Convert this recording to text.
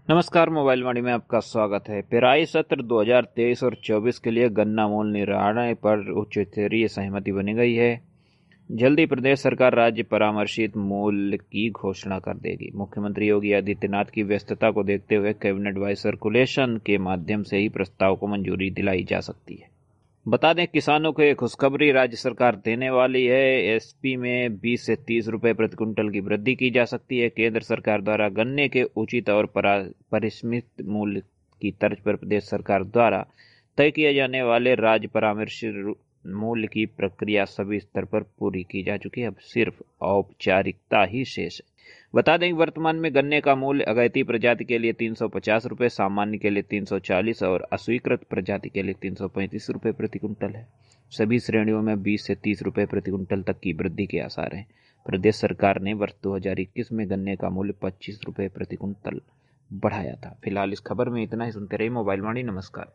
नमस्कार। मोबाइल मंडी में आपका स्वागत है। पेराई सत्र 2023 और 24 के लिए गन्ना मूल्य निर्धारण पर उच्च स्तरीय सहमति बनी गई है। जल्दी प्रदेश सरकार राज्य परामर्शित मूल्य की घोषणा कर देगी। मुख्यमंत्री योगी आदित्यनाथ की व्यस्तता को देखते हुए कैबिनेट वाइज सर्कुलेशन के माध्यम से ही प्रस्ताव को मंजूरी दिलाई जा सकती है। बता दें, किसानों को एक खुशखबरी राज्य सरकार देने वाली है। एसपी में 20 से 30 रुपए प्रति क्विंटल की वृद्धि की जा सकती है। केंद्र सरकार द्वारा गन्ने के उचित और परिष्कृत मूल्य की तर्ज पर प्रदेश सरकार द्वारा तय किए जाने वाले राज्य परामर्शित मूल्य की प्रक्रिया सभी स्तर पर पूरी की जा चुकी है। अब सिर्फ औपचारिकता ही शेष है। बता दें कि वर्तमान में गन्ने का मूल्य अगैती प्रजाति के लिए 350 रुपये, सामान्य के लिए 340 और अस्वीकृत प्रजाति के लिए 335 रुपये प्रति कुंटल है। सभी श्रेणियों में 20 से 30 रुपये प्रति कुंटल तक की वृद्धि के आसार हैं। प्रदेश सरकार ने वर्ष 2021 में गन्ने का मूल्य 25 रुपये प्रति कुंटल बढ़ाया था। फिलहाल इस खबर में इतना ही। सुनते रहिए मोबाइल वाणी। नमस्कार।